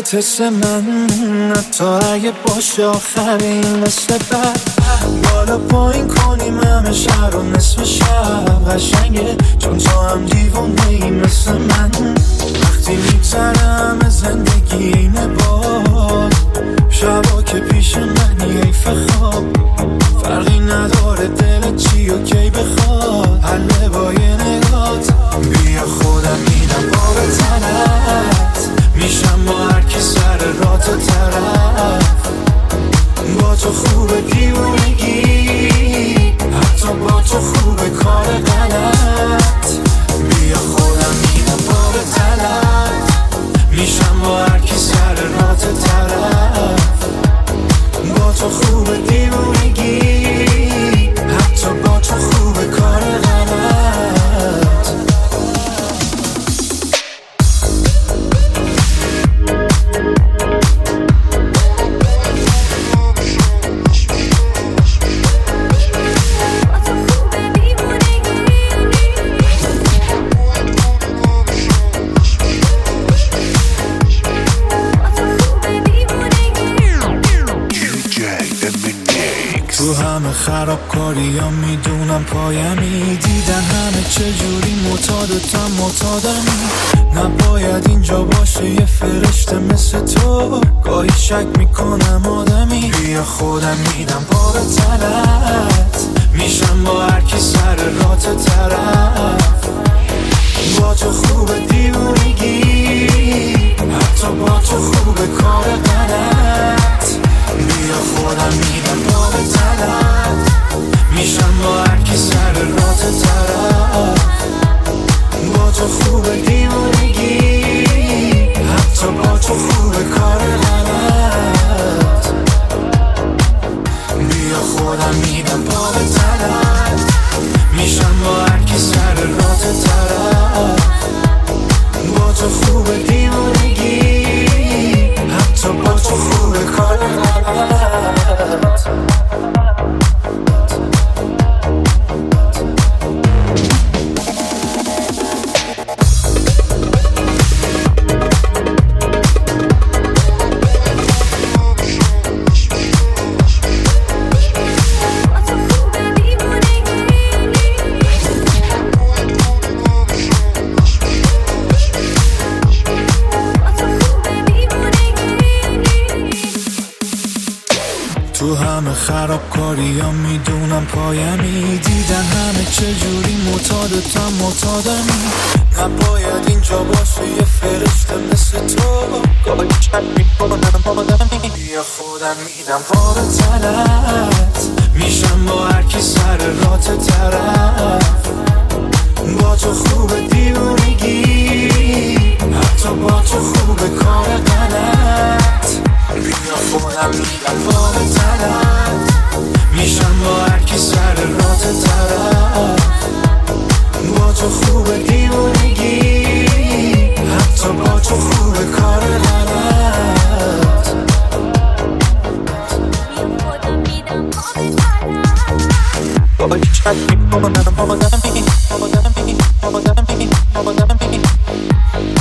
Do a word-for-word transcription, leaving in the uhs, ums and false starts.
تست من، حتی اگه باشه آخرین مثل بعد. بالا پایین کنیم همه شهر و نصف شب قشنگه، چون تو هم دیوونه ای مثل من. وقتی میگذره همه زندگی اینه باد، شبا که پیش منی حیف خواب. فرقی نداره دلت چی و کی بخواد، حله با یه نگات. بیا خودم میدم با به تنت، میشم با هر کی سر راه تو طرف. با تو خوبه دیوونگی، حتی با تو خوبه کار غلط. بیا خودم میدم با به تنت، میشم با هر کی سر راه تو طرف. با تو خوبه دیوونگی، حتی با تو خوبه کار غلط. تو همه خرابکاری ها میدونم پایمی، دیدن همه چجوری معتادتم معتادمی. نباید اینجا باشه یه فرشته مثل تو، گاهی شک میکنم آدمی. بیا خودم میدم با به تنت، میشم با هر کی سر راه تو طرف. با تو خوبه دیوونگی، حتی با تو خوبه کار غلط. بیا خودم میدم با به تنت، میشم با هر کی سر راه تو طرف. با تو خوبه دیوونگی، حتی با تو خوبه کار غلط. بیا خودم میدم با به تنت، میشم با هر کی سر راه تو طرف. با تو خوبه دیوونگی، حتی با تو خوبه کار غلط. تو همه خرابکاری ها میدونم پایمی، دیدن همه چجوری معتادتم معتادمی. نباید اینجا باشه یه فرشته مثل تو، گاهی شک میکنم آدمی. بیا خودم میدم با به تنت، میشم با هر کی سر راه تو طرف. با تو خوبه دیوونگی، حتی با تو خوبه کار غلط. بیا خودم میدم با به تنت، میشم با هر کی سر راه تو طرف. با تو خوبه دیوونگی، حتی با تو خوبه کار غلط. بیا خودم میدم با به تنت، گاهی شک میکنم آدمی آدمی آدمی آدمی آدمی.